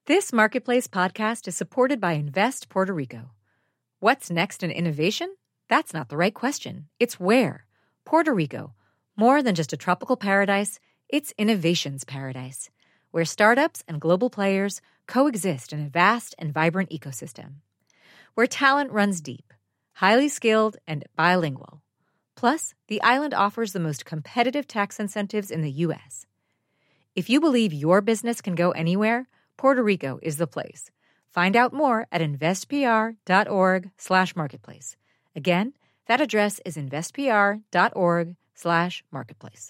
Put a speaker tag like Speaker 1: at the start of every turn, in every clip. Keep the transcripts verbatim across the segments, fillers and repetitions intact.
Speaker 1: This Marketplace podcast is supported by Invest Puerto Rico. What's next in innovation? That's not the right question. It's where. Puerto Rico. More than just a tropical paradise, it's innovation's paradise, where startups and global players coexist in a vast and vibrant ecosystem. Where talent runs deep, highly skilled, and bilingual. Plus, the island offers the most competitive tax incentives in the U S. If you believe your business can go anywhere, Puerto Rico is the place. Find out more at investpr.org slash marketplace. Again, that address is investpr.org slash marketplace.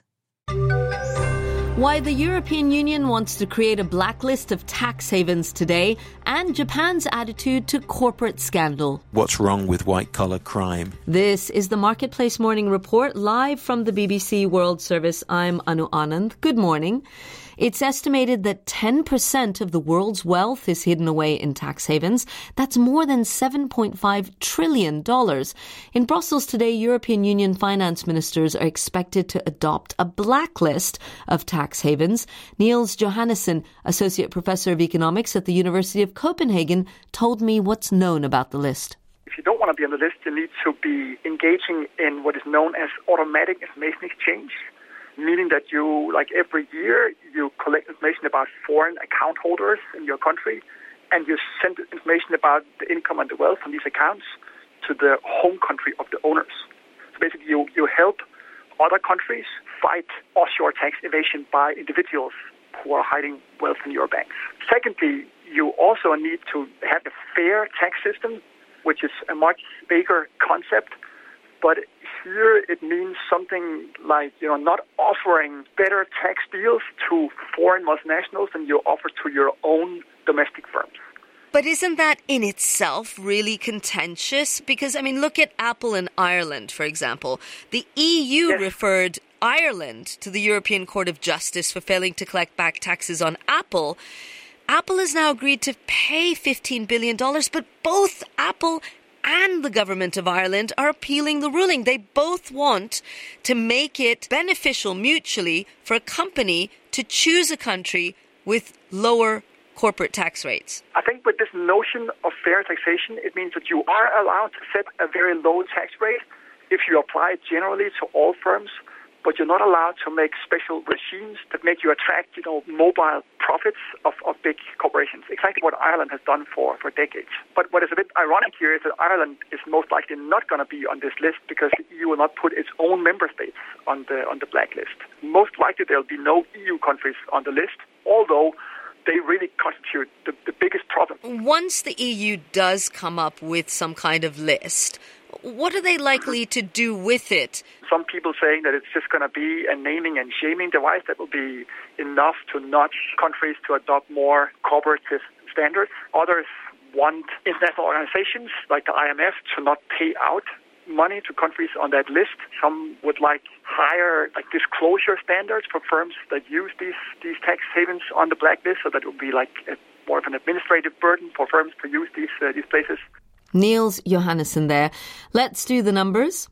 Speaker 2: Why the European Union wants to create a blacklist of tax havens today, and Japan's attitude to corporate scandal.
Speaker 3: What's wrong with white-collar crime?
Speaker 2: This is the Marketplace Morning Report, live from the B B C World Service. I'm Anu Anand. Good morning. It's estimated that ten percent of the world's wealth is hidden away in tax havens. That's more than seven point five trillion dollars. In Brussels today, European Union finance ministers are expected to adopt a blacklist of tax havens. Niels Johannessen, Associate Professor of Economics at the University of Copenhagen, told me what's known about the list.
Speaker 4: If you don't want to be on the list, you need to be engaging in what is known as automatic information exchange. Meaning that you, like every year, you collect information about foreign account holders in your country, and you send information about the income and the wealth from these accounts to the home country of the owners. So basically, you, you help other countries fight offshore tax evasion by individuals who are hiding wealth in your banks. Secondly, you also need to have a fair tax system, which is a much bigger concept. But here it means something like, you know, not offering better tax deals to foreign multinationals than you offer to your own domestic firms.
Speaker 2: But isn't that in itself really contentious? Because, I mean, look at Apple in Ireland, for example. The E U yes. referred Ireland to the European Court of Justice for failing to collect back taxes on Apple. Apple has now agreed to pay fifteen billion dollars, but both Apple and the government of Ireland are appealing the ruling. They both want to make it beneficial mutually for a company to choose a country with lower corporate tax rates.
Speaker 4: I think with this notion of fair taxation, it means that you are allowed to set a very low tax rate if you apply it generally to all firms, but you're not allowed to make special regimes that make you attract, you know, mobile profits of, of big corporations. Exactly what Ireland has done for, for decades. But what is a bit ironic here is that Ireland is most likely not going to be on this list because the E U will not put its own member states on the on the blacklist. Most likely there will be no E U countries on the list, although they really constitute the, the biggest problem.
Speaker 2: Once the E U does come up with some kind of list, what are they likely to do with it?
Speaker 4: Some people saying that it's just going to be a naming and shaming device that will be enough to nudge countries to adopt more cooperative standards. Others want international organizations like the I M F to not pay out money to countries on that list. Some would like higher like disclosure standards for firms that use these, these tax havens on the blacklist, so that it would be like a, more of an administrative burden for firms to use these uh, these places.
Speaker 2: Niels Johannessen there. Let's do the numbers.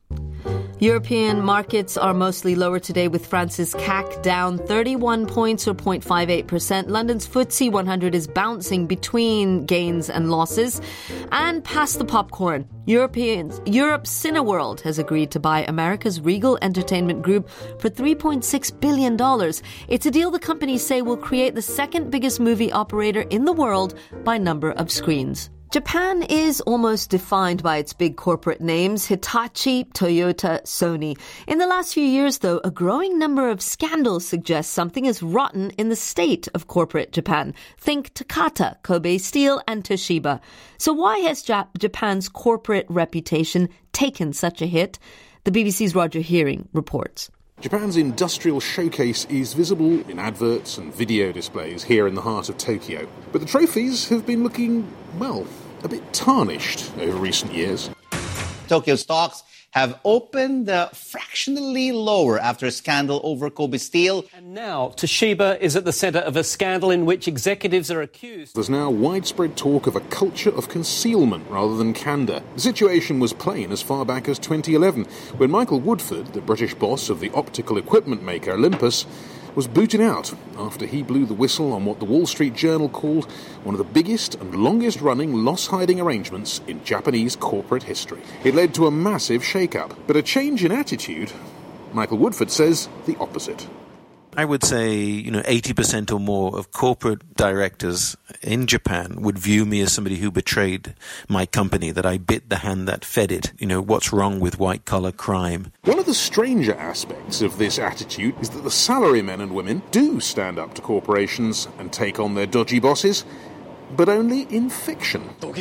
Speaker 2: European markets are mostly lower today, with France's C A C down thirty-one points or zero point five eight percent. London's F T S E one hundred is bouncing between gains and losses. And past the popcorn, Europeans, Europe's Cineworld has agreed to buy America's Regal Entertainment Group for three point six billion dollars. It's a deal the companies say will create the second biggest movie operator in the world by number of screens. Japan is almost defined by its big corporate names, Hitachi, Toyota, Sony. In the last few years, though, a growing number of scandals suggest something is rotten in the state of corporate Japan. Think Takata, Kobe Steel, and Toshiba. So why has Jap- Japan's corporate reputation taken such a hit? The B B C's Roger Hearing reports.
Speaker 5: Japan's industrial showcase is visible in adverts and video displays here in the heart of Tokyo. But the trophies have been looking, well, a bit tarnished over recent years.
Speaker 6: Tokyo stocks have opened uh, fractionally lower after a scandal over Kobe Steel.
Speaker 7: And now Toshiba is at the centre of a scandal in which executives are accused.
Speaker 5: There's now widespread talk of a culture of concealment rather than candour. The situation was plain as far back as twenty eleven, when Michael Woodford, the British boss of the optical equipment maker Olympus, was booted out after he blew the whistle on what the Wall Street Journal called one of the biggest and longest-running loss-hiding arrangements in Japanese corporate history. It led to a massive shake-up, but a change in attitude, Michael Woodford says the opposite.
Speaker 3: I would say, you know, eighty percent or more of corporate directors in Japan would view me as somebody who betrayed my company, that I bit the hand that fed it. You know, what's wrong with white-collar crime?
Speaker 5: One of the stranger aspects of this attitude is that the salarymen and women do stand up to corporations and take on their dodgy bosses, but only in fiction. Now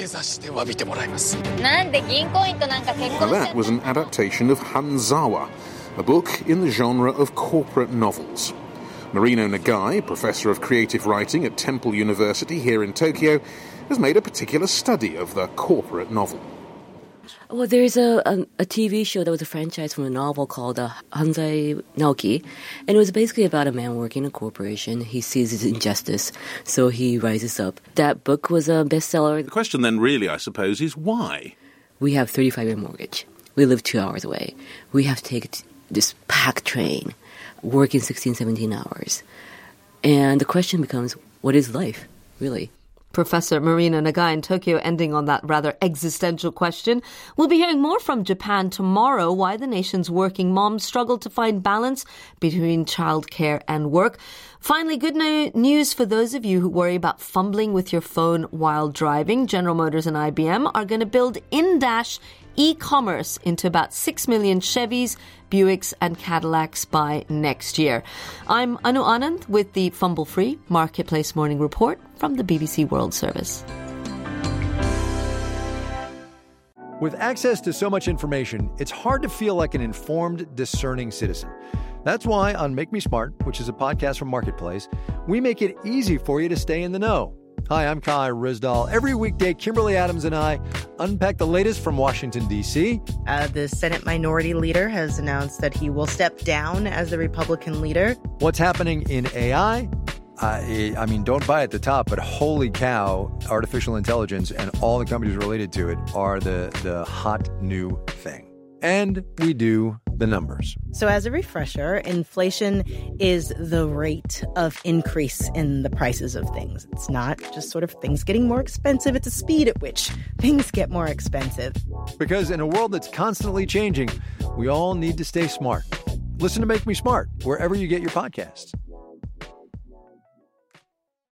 Speaker 5: that was an adaptation of Hanzawa, a book in the genre of corporate novels. Marino Nagai, professor of creative writing at Temple University here in Tokyo, has made a particular study of the corporate novel.
Speaker 8: Well, there's a, a, a T V show that was a franchise from a novel called uh, Hanzai Naoki, and it was basically about a man working in a corporation. He sees his injustice, so he rises up. That book was a bestseller.
Speaker 5: The question then really, I suppose, is why?
Speaker 8: We have thirty-five-year mortgage. We live two hours away. We have to take t- this packed train, working sixteen, seventeen hours. And the question becomes, what is life, really?
Speaker 2: Professor Marina Nagai in Tokyo, ending on that rather existential question. We'll be hearing more from Japan tomorrow, why the nation's working moms struggle to find balance between childcare and work. Finally, good no- news for those of you who worry about fumbling with your phone while driving. General Motors and I B M are going to build in-dash e-commerce into about six million Chevys, Buicks and Cadillacs by next year. I'm Anu Anand with the Fumble-Free Marketplace Morning Report from the B B C World Service.
Speaker 9: With access to so much information, it's hard to feel like an informed, discerning citizen. That's why on Make Me Smart, which is a podcast from Marketplace, we make it easy for you to stay in the know. Hi, I'm Kai Rizdal. Every weekday, Kimberly Adams and I unpack the latest from Washington, D C.
Speaker 10: Uh, the Senate Minority Leader has announced that he will step down as the Republican leader.
Speaker 9: What's happening in A I? Uh, I mean, don't buy at the top, but holy cow, artificial intelligence and all the companies related to it are the, the hot new thing. And we do the numbers.
Speaker 10: So as a refresher, inflation is the rate of increase in the prices of things. It's not just sort of things getting more expensive. It's the speed at which things get more expensive.
Speaker 9: Because in a world that's constantly changing, we all need to stay smart. Listen to Make Me Smart wherever you get your podcasts.